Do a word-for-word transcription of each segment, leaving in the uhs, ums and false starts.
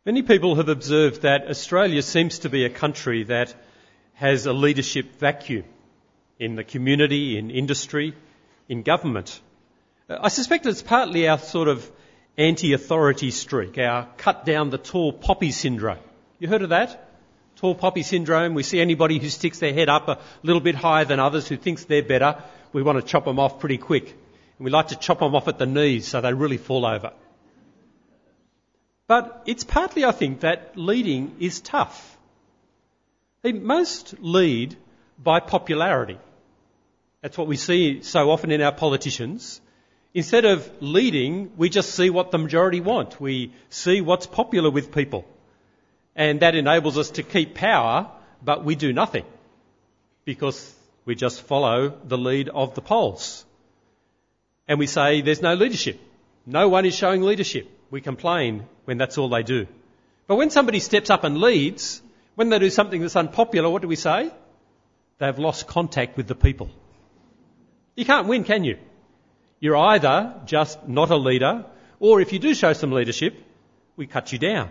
Many people have observed that Australia seems to be a country that has a leadership vacuum in the community, in industry, in government. I suspect it's partly our sort of anti-authority streak, our cut down the tall poppy syndrome. You heard of that? Tall poppy syndrome. We see anybody who sticks their head up a little bit higher than others, who thinks they're better, we want to chop them off pretty quick. And we like to chop them off at the knees so they really fall over. But it's partly, I think, that leading is tough. Most lead by popularity. That's what we see so often in our politicians. Instead of leading, we just see what the majority want. We see what's popular with people. And that enables us to keep power, but we do nothing because we just follow the lead of the polls. And we say there's no leadership. No one is showing leadership. We complain when that's all they do. But when somebody steps up and leads, when they do something that's unpopular, what do we say? They've lost contact with the people. You can't win, can you? You're either just not a leader, or if you do show some leadership, we cut you down.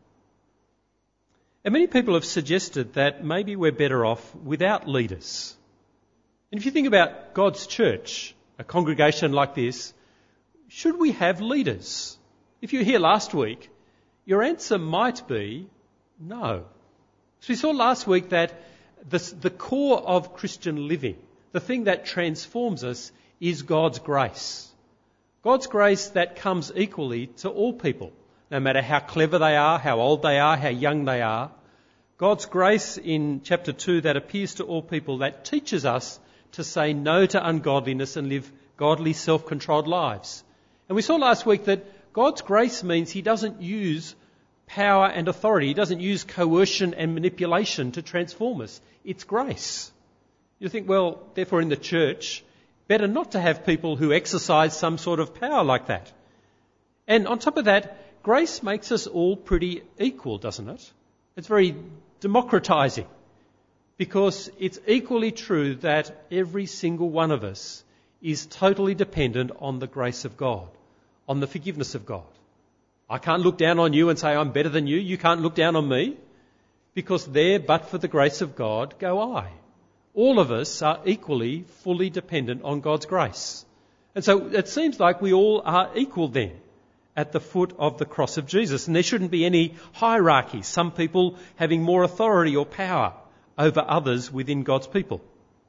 And many people have suggested that maybe we're better off without leaders. And if you think about God's church, a congregation like this, should we have leaders? If you were here last week, your answer might be no. So we saw last week that the, the core of Christian living, the thing that transforms us, is God's grace. God's grace that comes equally to all people, no matter how clever they are, how old they are, how young they are. God's grace in chapter two that appears to all people, that teaches us to say no to ungodliness and live godly, self-controlled lives. And we saw last week that God's grace means he doesn't use power and authority. He doesn't use coercion and manipulation to transform us. It's grace. You think, well, therefore in the church, better not to have people who exercise some sort of power like that. And on top of that, grace makes us all pretty equal, doesn't it? It's very democratising, because it's equally true that every single one of us is totally dependent on the grace of God, on the forgiveness of God. I can't look down on you and say I'm better than you. You can't look down on me, because there, but for the grace of God, go I. All of us are equally, fully dependent on God's grace. And so it seems like we all are equal then at the foot of the cross of Jesus. And there shouldn't be any hierarchy, some people having more authority or power over others within God's people.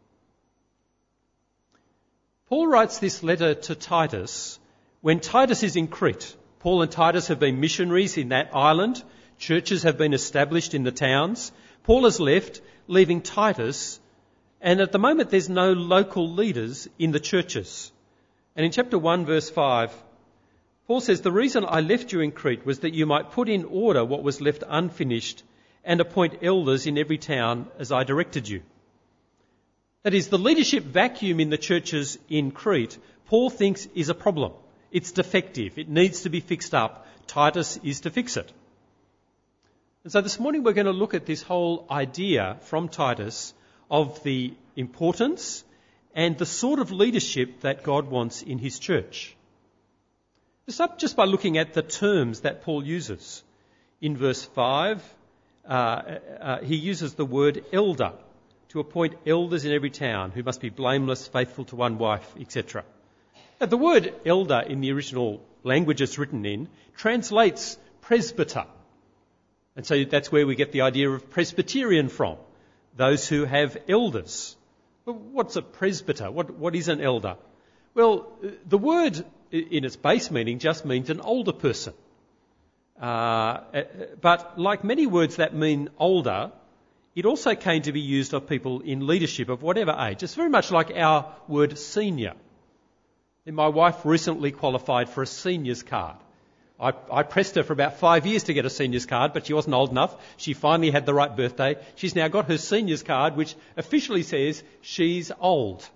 Paul writes this letter to Titus when Titus is in Crete. Paul and Titus have been missionaries in that island. Churches have been established in the towns. Paul has left, leaving Titus, and at the moment there's no local leaders in the churches. And in chapter one, verse five, Paul says, "The reason I left you in Crete was that you might put in order what was left unfinished and appoint elders in every town as I directed you." That is, the leadership vacuum in the churches in Crete, Paul thinks is a problem. It's defective. It needs to be fixed up. Titus is to fix it. And so this morning we're going to look at this whole idea from Titus of the importance and the sort of leadership that God wants in his church. Let's start just by looking at the terms that Paul uses. In verse five, uh, uh, he uses the word elder to appoint elders in every town who must be blameless, faithful to one wife, et cetera. Now, the word elder in the original language it's written in translates presbyter. And so that's where we get the idea of Presbyterian from, those who have elders. Well, what's a presbyter? What, what is an elder? Well, the word in its base meaning just means an older person. Uh, but like many words that mean older, it also came to be used of people in leadership of whatever age. It's very much like our word senior. And my wife recently qualified for a seniors card. I, I pressed her for about five years to get a seniors card, but she wasn't old enough. She finally had the right birthday. She's now got her seniors card, which officially says she's old.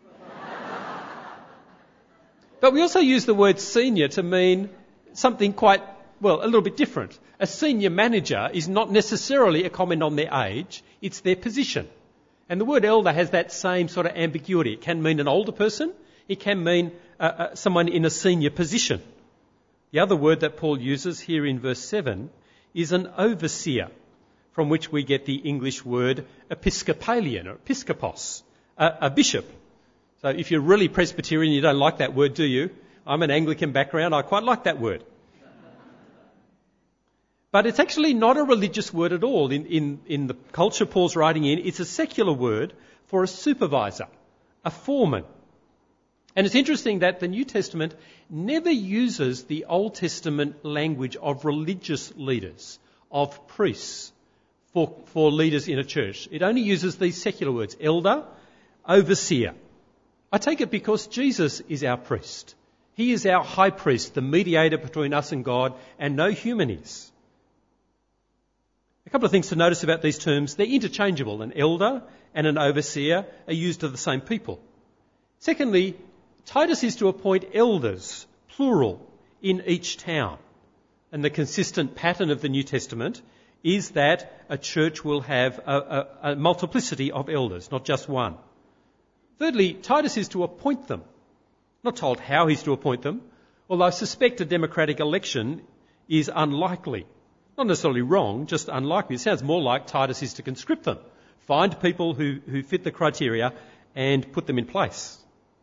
But we also use the word senior to mean something quite, well, a little bit different. A senior manager is not necessarily a comment on their age, it's their position. And the word elder has that same sort of ambiguity. It can mean an older person, it can mean uh, uh, someone in a senior position. The other word that Paul uses here in verse seven is an overseer, from which we get the English word Episcopalian or Episcopos, a, a bishop. So if you're really Presbyterian, you don't like that word, do you? I'm an Anglican background, I quite like that word. But it's actually not a religious word at all. In, in, in the culture Paul's writing in, it's a secular word for a supervisor, a foreman. And it's interesting that the New Testament never uses the Old Testament language of religious leaders, of priests, for, for leaders in a church. It only uses these secular words, elder, overseer. I take it because Jesus is our priest. He is our high priest, the mediator between us and God, and no human is. A couple of things to notice about these terms. They're interchangeable. An elder and an overseer are used of the same people. Secondly, Titus is to appoint elders, plural, in each town. And the consistent pattern of the New Testament is that a church will have a, a, a multiplicity of elders, not just one. Thirdly, Titus is to appoint them. Not told how he's to appoint them, although I suspect a democratic election is unlikely. Not necessarily wrong, just unlikely. It sounds more like Titus is to conscript them, find people who, who fit the criteria and put them in place.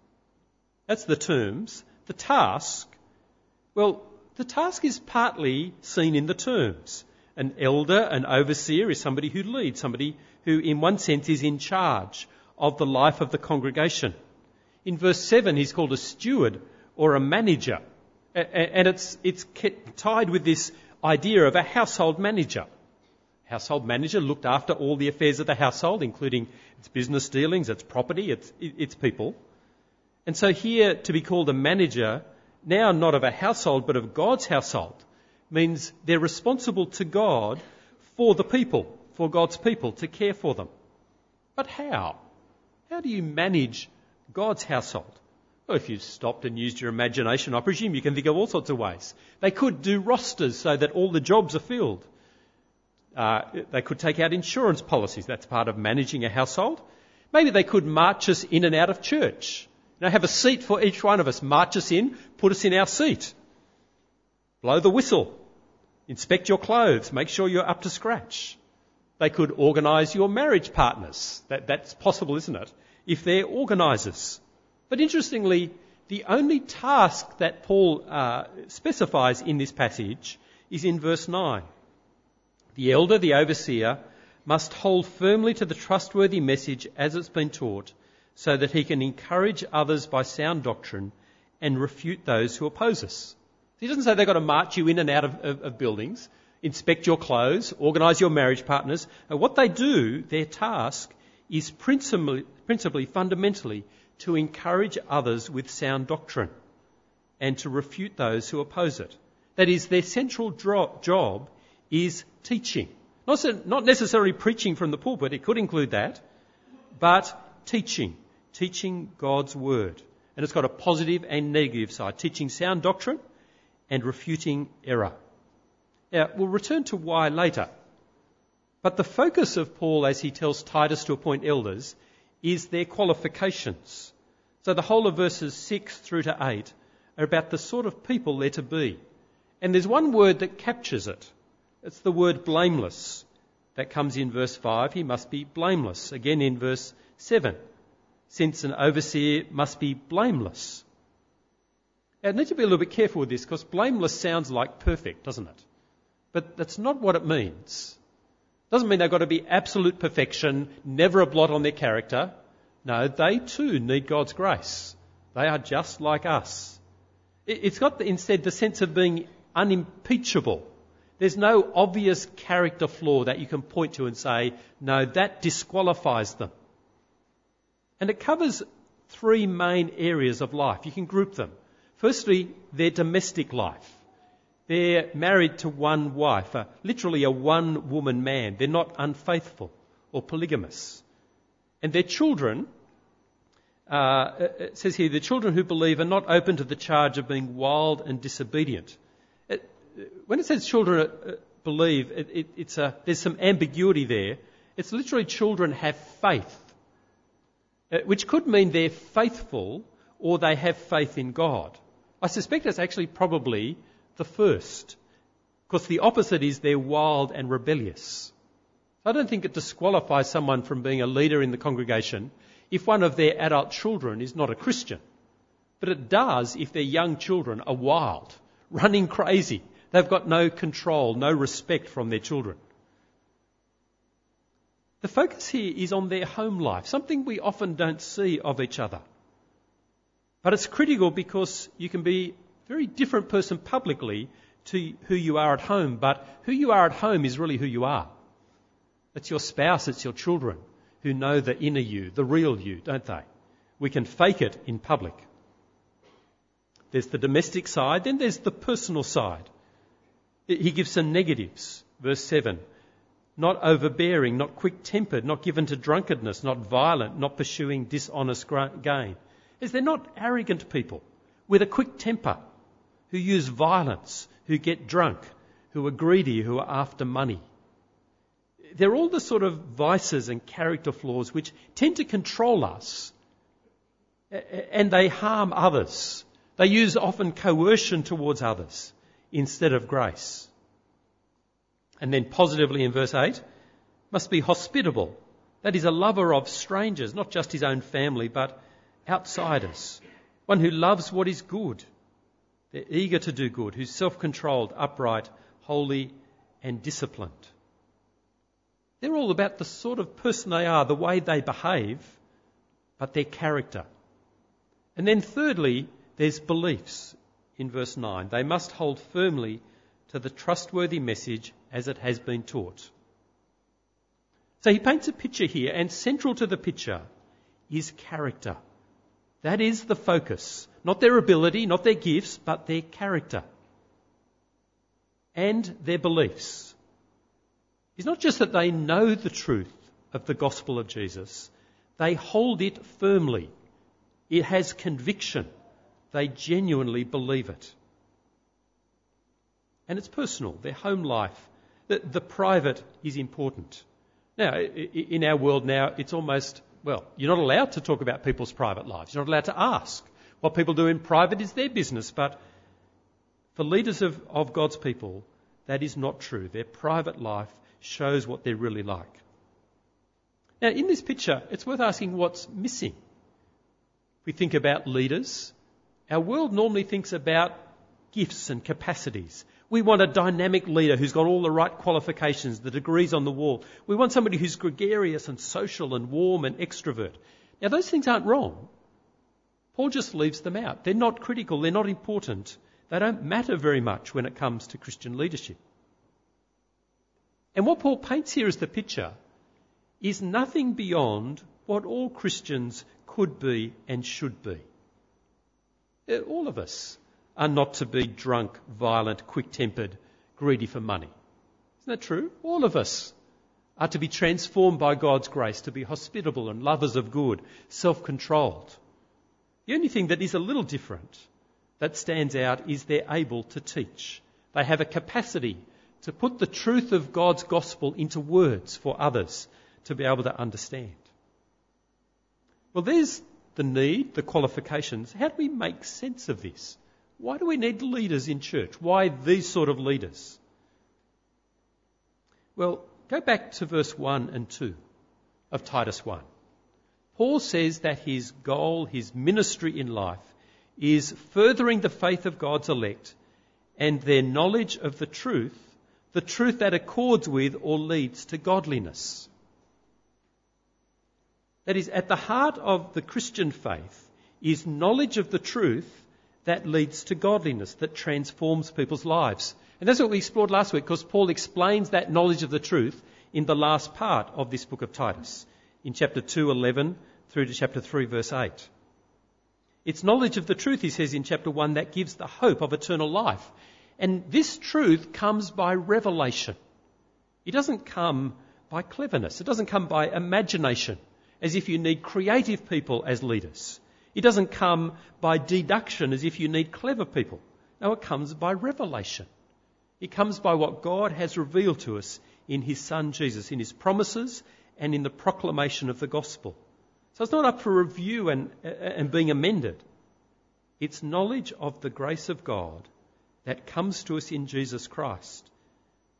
That's the terms. The task, well, the task is partly seen in the terms. An elder, an overseer is somebody who leads, somebody who in one sense is in charge of the life of the congregation. In verse seven, he's called a steward or a manager. And it's, it's tied with this idea of a household manager. Household manager looked after all the affairs of the household, including its business dealings, its property, its, its people. And so here to be called a manager, now not of a household but of God's household, means they're responsible to God for the people, for God's people, to care for them. But how? How do you manage God's household? Well, if you stopped and used your imagination, I presume you can think of all sorts of ways. They could do rosters so that all the jobs are filled. Uh, they could take out insurance policies. That's part of managing a household. Maybe they could march us in and out of church. You know, have a seat for each one of us. March us in, put us in our seat. Blow the whistle. Inspect your clothes. Make sure you're up to scratch. They could organise your marriage partners. That, that's possible, isn't it? If they're organisers. But interestingly, the only task that Paul uh, specifies in this passage is in verse nine. The elder, the overseer, must hold firmly to the trustworthy message as it's been taught, so that he can encourage others by sound doctrine and refute those who oppose us. He doesn't say they've got to march you in and out of, of, of buildings, inspect your clothes, organise your marriage partners. And what they do, their task, is principally, principally, fundamentally, to encourage others with sound doctrine and to refute those who oppose it. That is, their central dro- job is teaching. Not, so, not necessarily preaching from the pulpit, it could include that, but teaching. Teaching God's word. And it's got a positive and negative side. Teaching sound doctrine and refuting error. Now, we'll return to why later. But the focus of Paul, as he tells Titus to appoint elders, is their qualifications. So the whole of verses six through to eight are about the sort of people they're to be. And there's one word that captures it. It's the word blameless. That comes in verse five. He must be blameless. Again in verse seven. Since an overseer must be blameless. Now, I need to be a little bit careful with this because blameless sounds like perfect, doesn't it? But that's not what it means. Doesn't mean they've got to be absolute perfection, never a blot on their character. No, they too need God's grace. They are just like us. It's got the, instead the sense of being unimpeachable. There's no obvious character flaw that you can point to and say, no, that disqualifies them. And it covers three main areas of life. You can group them. Firstly, their domestic life. They're married to one wife, uh, literally a one-woman man. They're not unfaithful or polygamous. And their children, uh, it says here, the children who believe are not open to the charge of being wild and disobedient. It, when it says children uh, believe, it, it, it's a, there's some ambiguity there. It's literally children have faith, uh, which could mean they're faithful or they have faith in God. I suspect that's actually probably the first. course, the opposite is they're wild and rebellious. I don't think it disqualifies someone from being a leader in the congregation if one of their adult children is not a Christian. But it does if their young children are wild, running crazy. They've got no control, no respect from their children. The focus here is on their home life, something we often don't see of each other. But it's critical because you can be a very different person publicly to who you are at home, but who you are at home is really who you are. It's your spouse, it's your children who know the inner you, the real you, don't they? We can fake it in public. There's the domestic side, then there's the personal side. He gives some negatives. Verse seven, not overbearing, not quick-tempered, not given to drunkenness, not violent, not pursuing dishonest gain. Is they're not arrogant people with a quick temper who use violence, who get drunk, who are greedy, who are after money. They're all the sort of vices and character flaws which tend to control us, and they harm others. They use often coercion towards others instead of grace. And then positively in verse eight, must be hospitable. That is, a lover of strangers, not just his own family, but outsiders. One who loves what is good. They're eager to do good, who's self-controlled, upright, holy and disciplined. They're all about the sort of person they are, the way they behave, but their character. And then thirdly, there's beliefs in verse nine. They must hold firmly to the trustworthy message as it has been taught. So he paints a picture here, and central to the picture is character. That is the focus. Not their ability, not their gifts, but their character. And their beliefs. It's not just that they know the truth of the gospel of Jesus. They hold it firmly. It has conviction. They genuinely believe it. And it's personal, their home life. The, the private is important. Now, in our world now, it's almost, well, you're not allowed to talk about people's private lives. You're not allowed to ask. What people do in private is their business. But for leaders of, of God's people, that is not true. Their private life shows what they're really like. Now, in this picture, it's worth asking what's missing. If we think about leaders, our world normally thinks about gifts and capacities. We want a dynamic leader who's got all the right qualifications, the degrees on the wall. We want somebody who's gregarious and social and warm and extrovert. Now, those things aren't wrong. Paul just leaves them out. They're not critical. They're not important. They don't matter very much when it comes to Christian leadership. And what Paul paints here as the picture is nothing beyond what all Christians could be and should be. All of us are not to be drunk, violent, quick-tempered, greedy for money. Isn't that true? All of us are to be transformed by God's grace, to be hospitable and lovers of good, self-controlled. The only thing that is a little different, that stands out, is they're able to teach. They have a capacity to put the truth of God's gospel into words for others to be able to understand. Well, there's the need, the qualifications. How do we make sense of this? Why do we need leaders in church? Why these sort of leaders? Well, go back to verse one and two of Titus one. Paul says that his goal, his ministry in life, is furthering the faith of God's elect and their knowledge of the truth, the truth that accords with or leads to godliness. That is, at the heart of the Christian faith is knowledge of the truth that leads to godliness, that transforms people's lives. And that's what we explored last week, because Paul explains that knowledge of the truth in the last part of this book of Titus, in chapter two, eleven, through to chapter three, verse eight. It's knowledge of the truth, he says in chapter one, that gives the hope of eternal life. And this truth comes by revelation. It doesn't come by cleverness. It doesn't come by imagination, as if you need creative people as leaders. It doesn't come by deduction, as if you need clever people. No, it comes by revelation. It comes by what God has revealed to us in his Son Jesus, in his promises and in the proclamation of the gospel. So it's not up for review and, and being amended. It's knowledge of the grace of God that comes to us in Jesus Christ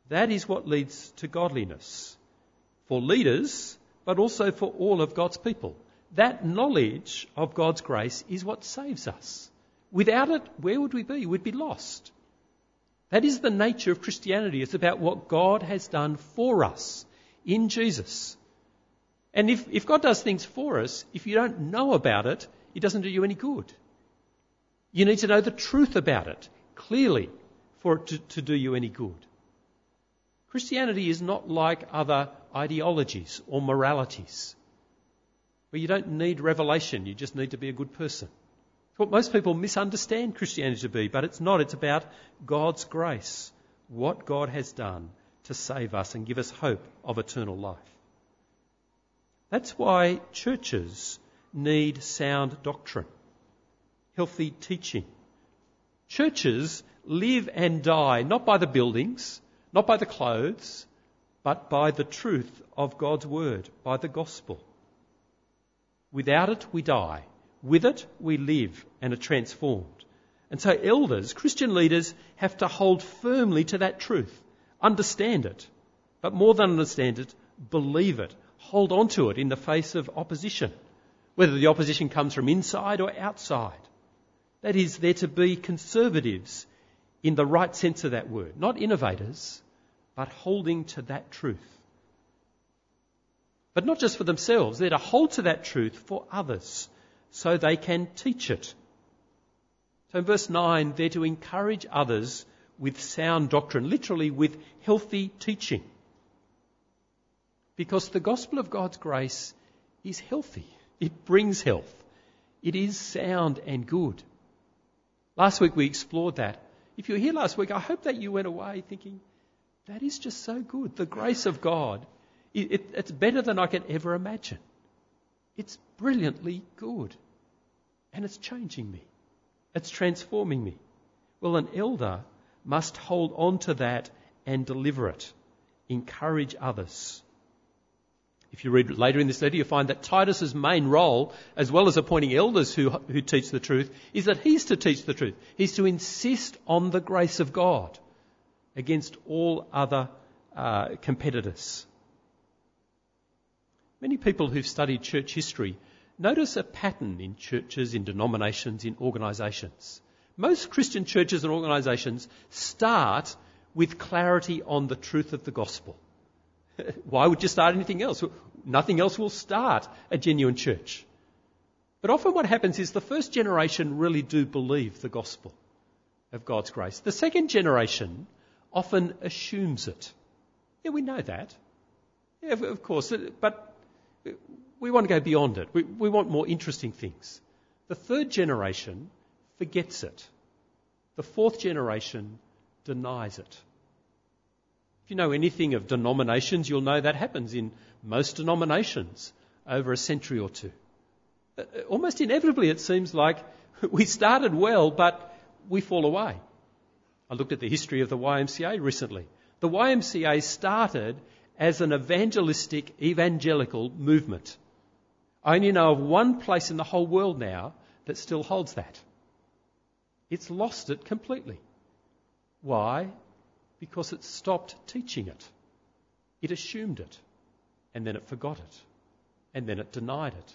That is what leads to godliness for leaders, but also for all of God's people. That knowledge of God's grace is what saves us. Without it, where would we be? We'd be lost. That is the nature of Christianity. It's about what God has done for us in Jesus. And if, if God does things for us, if you don't know about it, it doesn't do you any good. You need to know the truth about it clearly for it to, to do you any good. Christianity is not like other ideologies or moralities, where you don't need revelation, you just need to be a good person. It's what most people misunderstand Christianity to be, but it's not. It's about God's grace, what God has done to save us and give us hope of eternal life. That's why churches need sound doctrine, healthy teaching. Churches live and die not by the buildings, not by the clothes, but by the truth of God's word, by the gospel. Without it, we die. With it, we live and are transformed. And so elders, Christian leaders, have to hold firmly to that truth, understand it, but more than understand it, believe it, hold on to it in the face of opposition, whether the opposition comes from inside or outside. That is, they're to be conservatives in the right sense of that word, not innovators, but holding to that truth. But not just for themselves, they're to hold to that truth for others so they can teach it. So in verse nine, they're to encourage others with sound doctrine, literally with healthy teaching. Because the gospel of God's grace is healthy. It brings health. It is sound and good. Last week we explored that. If you were here last week, I hope that you went away thinking, that is just so good. The grace of God, it, it, it's better than I could ever imagine. It's brilliantly good. And it's changing me. It's transforming me. Well, an elder must hold on to that and deliver it. Encourage others. If you read later in this letter, you'll find that Titus's main role, as well as appointing elders who, who teach the truth, is that he's to teach the truth. He's to insist on the grace of God against all other uh, competitors. Many people who've studied church history notice a pattern in churches, in denominations, in organisations. Most Christian churches and organisations start with clarity on the truth of the gospel. Why would you start anything else? Nothing else will start a genuine church. But often what happens is the first generation really do believe the gospel of God's grace. The second generation often assumes it. Yeah, we know that. Yeah, of course. But we want to go beyond it. We, we want more interesting things. The third generation forgets it. The fourth generation denies it. If you know anything of denominations, you'll know that happens in most denominations over a century or two. Almost inevitably, it seems like we started well, but we fall away. I looked at the history of the Y M C A recently. The Y M C A started as an evangelistic evangelical movement. I only know of one place in the whole world now that still holds that. It's lost it completely. Why? Because it stopped teaching it. It assumed it, and then it forgot it, and then it denied it.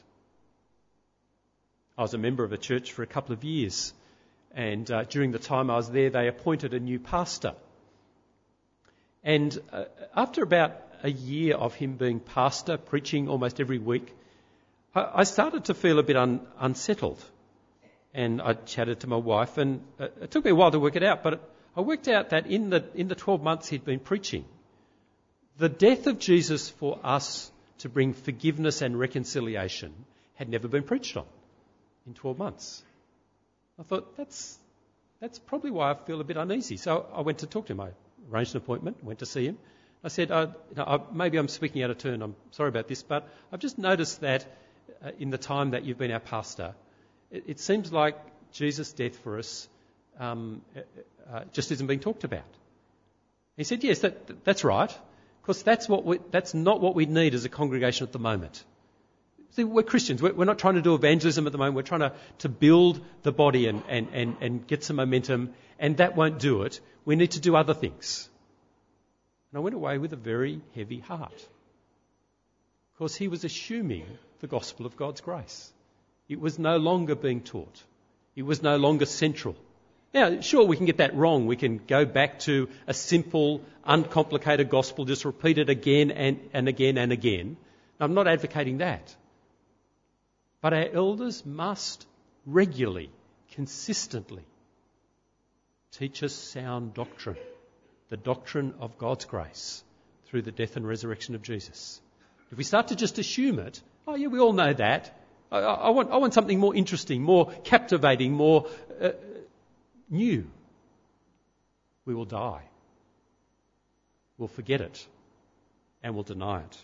I was a member of a church for a couple of years, and uh, during the time I was there, they appointed a new pastor. And uh, after about a year of him being pastor, preaching almost every week, I, I started to feel a bit un, unsettled. And I chatted to my wife, and uh, it took me a while to work it out, but it, I worked out that in the in the twelve months he'd been preaching, the death of Jesus for us to bring forgiveness and reconciliation had never been preached on in twelve months. I thought, that's that's probably why I feel a bit uneasy. So I went to talk to him. I arranged an appointment, went to see him. I said, uh, you know, I, maybe I'm speaking out of turn, I'm sorry about this, but I've just noticed that uh, in the time that you've been our pastor, it, it seems like Jesus' death for us um, uh, just isn't being talked about. He said, yes, that, that's right, because that's what we, that's not what we need as a congregation at the moment. See, we're Christians. We're, we're not trying to do evangelism at the moment. We're trying to, to build the body and, and, and, and get some momentum, and that won't do it. We need to do other things. And I went away with a very heavy heart. Because he was assuming the gospel of God's grace. It was no longer being taught. It was no longer central. Now, sure, we can get that wrong. We can go back to a simple, uncomplicated gospel, just repeat it again and, and again and again. I'm not advocating that. But our elders must regularly, consistently teach us sound doctrine, the doctrine of God's grace through the death and resurrection of Jesus. If we start to just assume it, oh yeah, we all know that. I, I, I want, I want something more interesting, more captivating, more uh, new. We will die. We'll forget it and we'll deny it.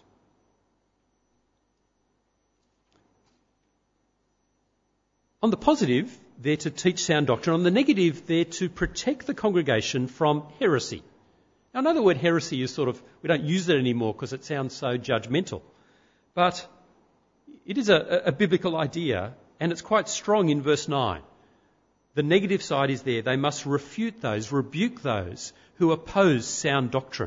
On the positive, they're to teach sound doctrine. On the negative, they're to protect the congregation from heresy. Now, I know the word heresy is sort of, we don't use it anymore because it sounds so judgmental. But it is a, a biblical idea, and it's quite strong in verse nine. The negative side is there. They must refute those, rebuke those who oppose sound doctrine.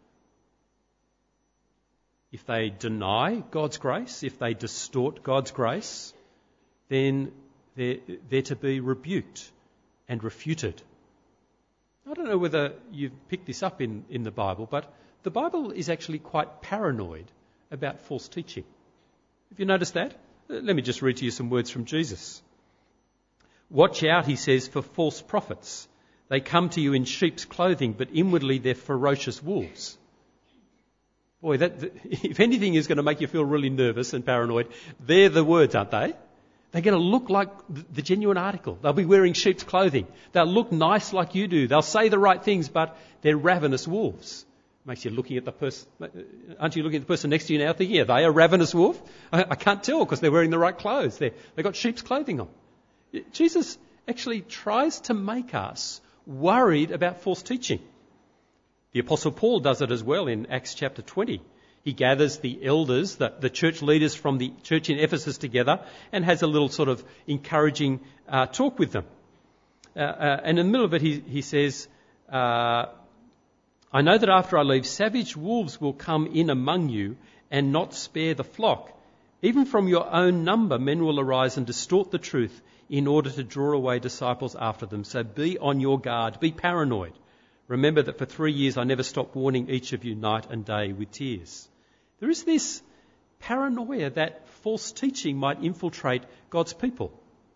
If they deny God's grace, if they distort God's grace, then they're, they're to be rebuked and refuted. I don't know whether you've picked this up in, in the Bible, but the Bible is actually quite paranoid about false teaching. Have you noticed that? Let me just read to you some words from Jesus. Watch out, he says, for false prophets. They come to you in sheep's clothing, but inwardly they're ferocious wolves. Boy, that, if anything is going to make you feel really nervous and paranoid, they're the words, aren't they? They're going to look like the genuine article. They'll be wearing sheep's clothing. They'll look nice like you do. They'll say the right things, but they're ravenous wolves. Makes you looking at the person. Aren't you looking at the person next to you now thinking, are they a ravenous wolf? I, I can't tell because they're wearing the right clothes. They're, they've got sheep's clothing on. Jesus actually tries to make us worried about false teaching. The Apostle Paul does it as well in Acts chapter twenty. He gathers the elders, the, the church leaders from the church in Ephesus together and has a little sort of encouraging uh, talk with them. Uh, uh, and in the middle of it he, he says, uh, I know that after I leave, savage wolves will come in among you and not spare the flock. Even from your own number men will arise and distort the truth in order to draw away disciples after them. So be on your guard, be paranoid. Remember that for three years I never stopped warning each of you night and day with tears. There is this paranoia that false teaching might infiltrate God's people.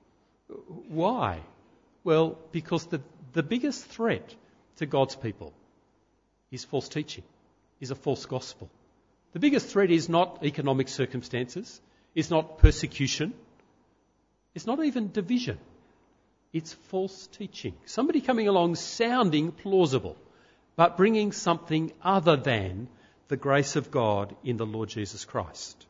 Why? Well, because the, the biggest threat to God's people is false teaching, is a false gospel. The biggest threat is not economic circumstances, it's not persecution, it's not even division. It's false teaching. Somebody coming along sounding plausible, but bringing something other than the grace of God in the Lord Jesus Christ.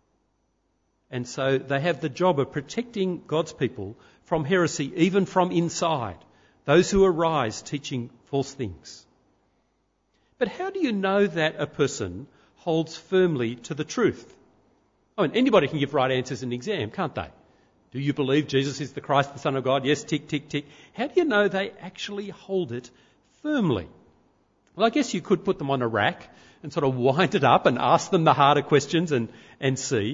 And so they have the job of protecting God's people from heresy, even from inside, those who arise teaching false things. But how do you know that a person holds firmly to the truth? I mean, anybody can give right answers in an exam, can't they? Do you believe Jesus is the Christ, the Son of God? Yes, tick, tick, tick. How do you know they actually hold it firmly? Well, I guess you could put them on a rack and sort of wind it up and ask them the harder questions and, and see.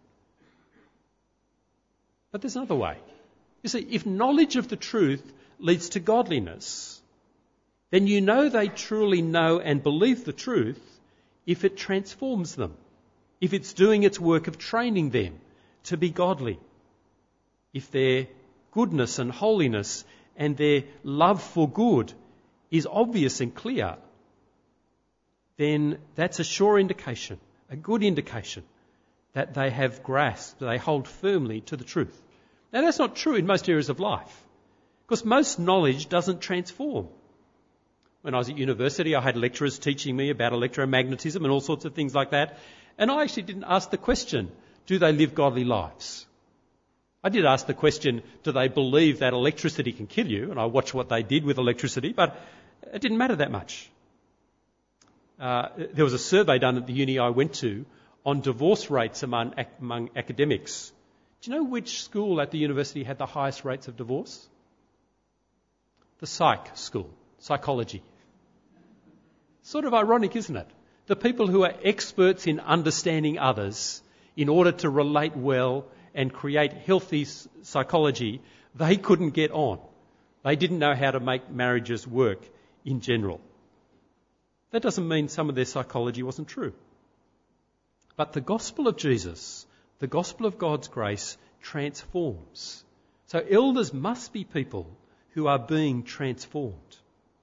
But there's another way. You see, if knowledge of the truth leads to godliness, then you know they truly know and believe the truth if it transforms them, if it's doing its work of training them to be godly. If their goodness and holiness and their love for good is obvious and clear, then that's a sure indication, a good indication that they have grasped, they hold firmly to the truth. Now that's not true in most areas of life, because most knowledge doesn't transform. When I was at university, I had lecturers teaching me about electromagnetism and all sorts of things like that, and I actually didn't ask the question, do they live godly lives? I did ask the question, do they believe that electricity can kill you? And I watched what they did with electricity, but it didn't matter that much. Uh, there was a survey done at the uni I went to on divorce rates among, among academics. Do you know which school at the university had the highest rates of divorce? The psych school, psychology. Sort of ironic, isn't it? The people who are experts in understanding others in order to relate well and create healthy psychology, they couldn't get on. They didn't know how to make marriages work in general. That doesn't mean some of their psychology wasn't true. But the gospel of Jesus, the gospel of God's grace, transforms. So elders must be people who are being transformed.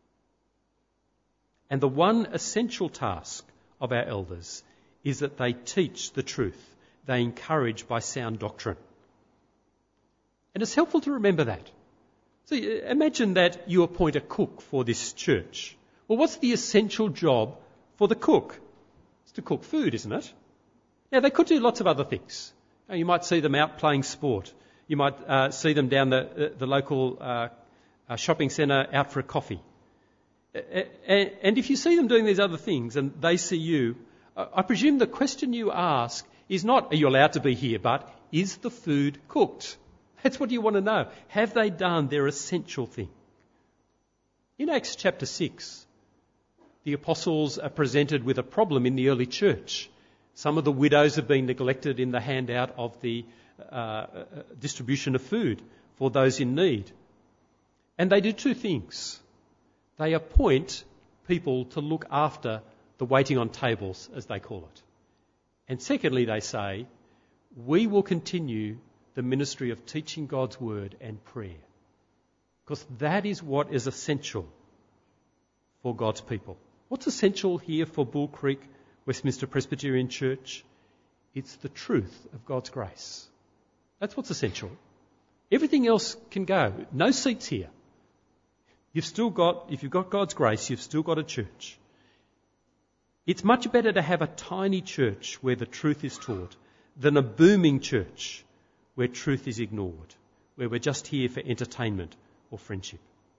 And the one essential task of our elders is that they teach the truth. They encourage by sound doctrine. And it's helpful to remember that. So imagine that you appoint a cook for this church. Well, what's the essential job for the cook? It's to cook food, isn't it? Now, they could do lots of other things. You might see them out playing sport. You might uh, see them down the, the local uh, uh, shopping centre out for a coffee. And if you see them doing these other things and they see you, I presume the question you ask is not, are you allowed to be here, but is the food cooked? That's what you want to know. Have they done their essential thing? In Acts chapter six, the apostles are presented with a problem in the early church. Some of the widows have been neglected in the handout of the uh, distribution of food for those in need. And they do two things. They appoint people to look after the waiting on tables, as they call it. And secondly, they say, we will continue the ministry of teaching God's word and prayer. Because that is what is essential for God's people. What's essential here for Bull Creek Westminster Presbyterian Church? It's the truth of God's grace. That's what's essential. Everything else can go. No seats here. You've still got, if you've got God's grace, you've still got a church. It's much better to have a tiny church where the truth is taught than a booming church where truth is ignored, where we're just here for entertainment or friendship.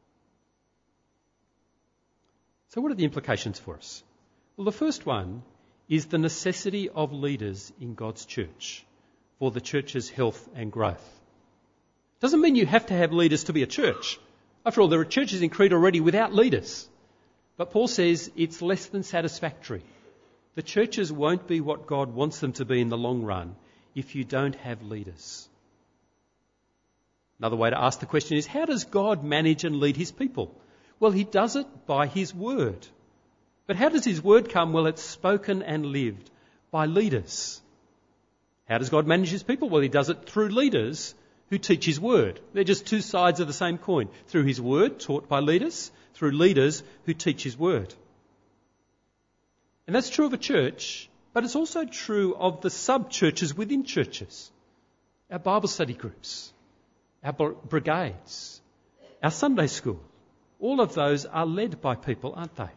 So what are the implications for us? Well, the first one is the necessity of leaders in God's church for the church's health and growth. Doesn't mean you have to have leaders to be a church. After all, there are churches in Crete already without leaders. But Paul says it's less than satisfactory. The churches won't be what God wants them to be in the long run if you don't have leaders. Another way to ask the question is, how does God manage and lead his people? Well, he does it by his word. But how does his word come? Well, it's spoken and lived by leaders. How does God manage his people? Well, he does it through leaders who teach his word. They're just two sides of the same coin. Through his word, taught by leaders, through leaders who teach his word. And that's true of a church, but it's also true of the sub-churches within churches. Our Bible study groups, our brigades, our Sunday school. All of those are led by people, aren't they?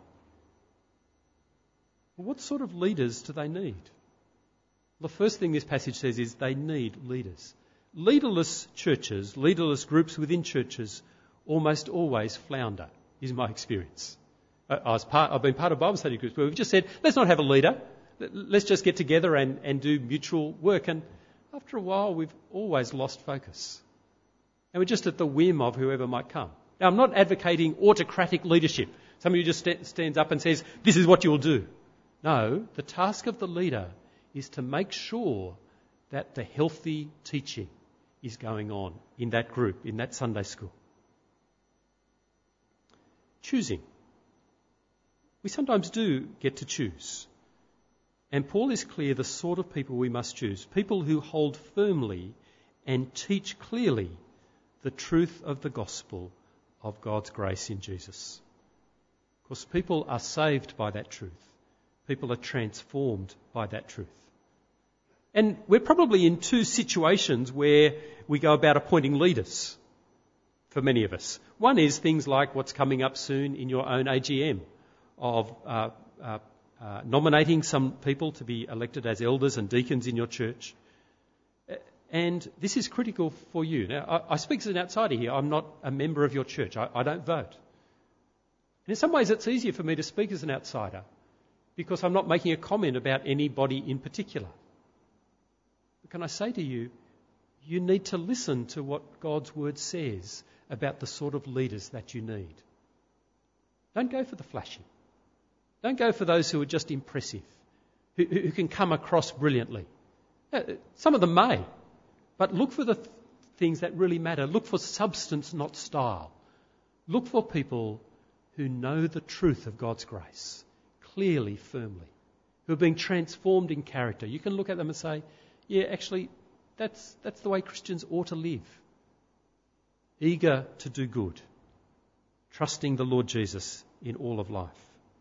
Well, what sort of leaders do they need? The first thing this passage says is they need leaders. Leaderless churches, leaderless groups within churches almost always flounder, is my experience. I was part, I've been part of Bible study groups where we've just said, let's not have a leader. Let's just get together and, and do mutual work. And after a while, we've always lost focus. And we're just at the whim of whoever might come. Now, I'm not advocating autocratic leadership. Somebody who just st- stands up and says, this is what you'll do. No, the task of the leader is to make sure that the healthy teaching is going on in that group, in that Sunday school. Choosing. We sometimes do get to choose. And Paul is clear the sort of people we must choose. People who hold firmly and teach clearly the truth of the gospel of God's grace in Jesus. Because people are saved by that truth. People are transformed by that truth. And we're probably in two situations where we go about appointing leaders for many of us. One is things like what's coming up soon in your own A G M of uh, uh, uh, nominating some people to be elected as elders and deacons in your church. And this is critical for you. Now, I, I speak as an outsider here. I'm not a member of your church. I, I don't vote. And in some ways, it's easier for me to speak as an outsider because I'm not making a comment about anybody in particular. But can I say to you, you need to listen to what God's word says about the sort of leaders that you need. Don't go for the flashy. Don't go for those who are just impressive, who, who can come across brilliantly. Some of them may, but look for the th- things that really matter. Look for substance, not style. Look for people who know the truth of God's grace clearly, firmly, who are being transformed in character. You can look at them and say, yeah, actually, that's, that's the way Christians ought to live. Eager to do good, trusting the Lord Jesus in all of life.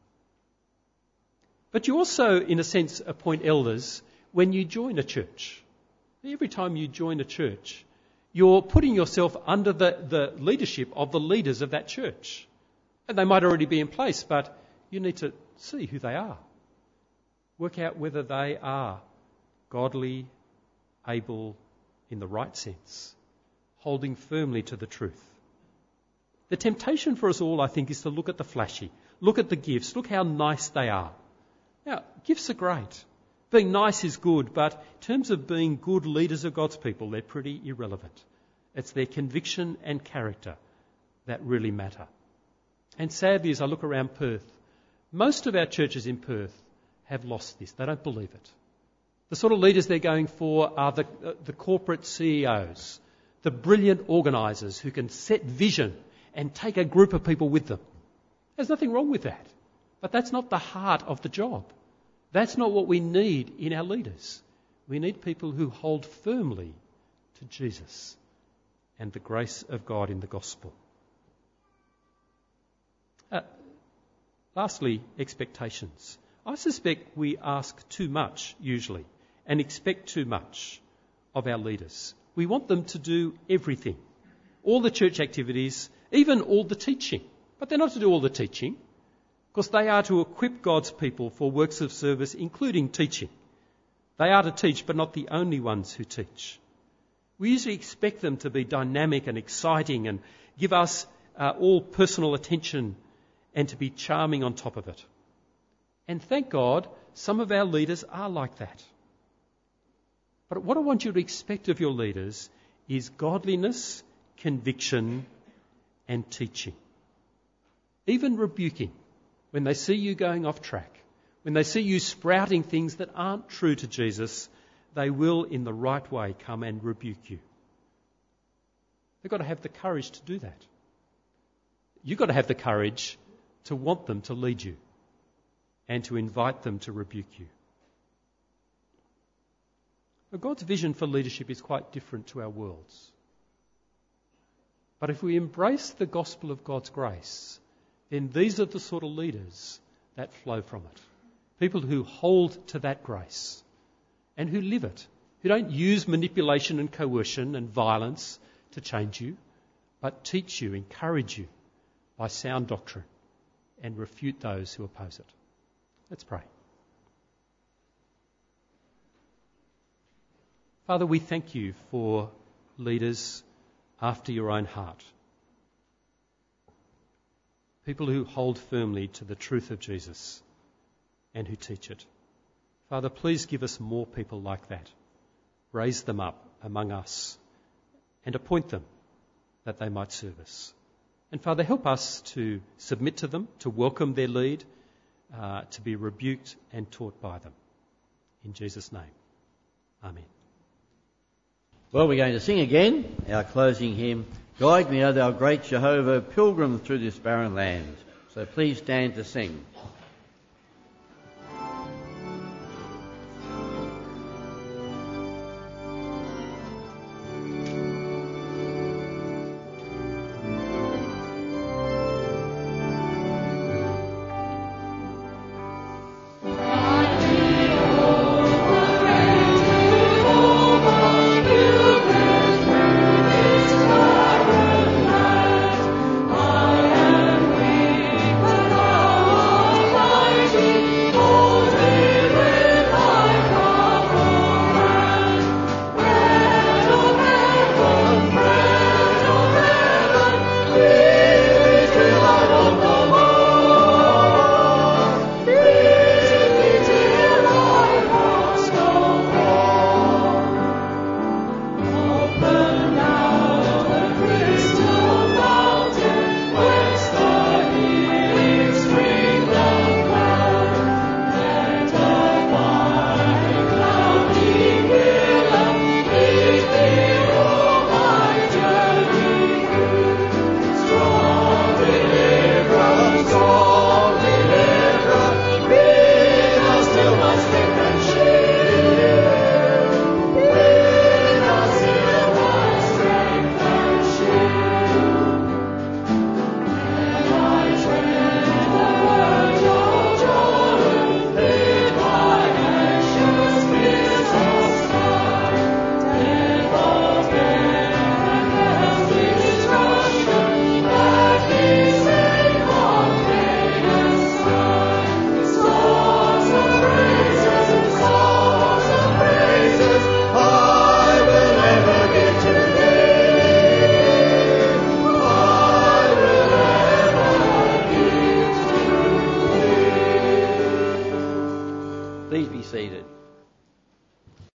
But you also, in a sense, appoint elders when you join a church. Every time you join a church, you're putting yourself under the, the leadership of the leaders of that church. And they might already be in place, but you need to see who they are. Work out whether they are godly, able, in the right sense, holding firmly to the truth. The temptation for us all, I think, is to look at the flashy, look at the gifts, look how nice they are. Now, gifts are great. Being nice is good, but in terms of being good leaders of God's people, they're pretty irrelevant. It's their conviction and character that really matter. And sadly, as I look around Perth, most of our churches in Perth have lost this. They don't believe it. The sort of leaders they're going for are the, uh, the corporate C E Os, the brilliant organisers who can set vision and take a group of people with them. There's nothing wrong with that. But that's not the heart of the job. That's not what we need in our leaders. We need people who hold firmly to Jesus and the grace of God in the gospel. Uh, lastly, expectations. I suspect we ask too much, usually, and expect too much of our leaders. We want them to do everything, all the church activities, even all the teaching. But they're not to do all the teaching, because they are to equip God's people for works of service, including teaching. They are to teach, but not the only ones who teach. We usually expect them to be dynamic and exciting and give us uh, all personal attention and to be charming on top of it. And thank God, some of our leaders are like that. But what I want you to expect of your leaders is godliness, conviction, and teaching. Even rebuking. When they see you going off track, when they see you sprouting things that aren't true to Jesus, they will, in the right way, come and rebuke you. They've got to have the courage to do that. You've got to have the courage to want them to lead you and to invite them to rebuke you. Now, God's vision for leadership is quite different to our world's. But if we embrace the gospel of God's grace, then these are the sort of leaders that flow from it. People who hold to that grace and who live it, who don't use manipulation and coercion and violence to change you, but teach you, encourage you by sound doctrine and refute those who oppose it. Let's pray. Father, we thank you for leaders after your own heart. People who hold firmly to the truth of Jesus and who teach it. Father, please give us more people like that. Raise them up among us and appoint them that they might serve us. And Father, help us to submit to them, to welcome their lead, uh, to be rebuked and taught by them. In Jesus' name, amen. Well, we're going to sing again our closing hymn, Guide Me, O Thou Great Jehovah, Pilgrim Through This Barren Land. So please stand to sing. I am weak, but thou Please be seated.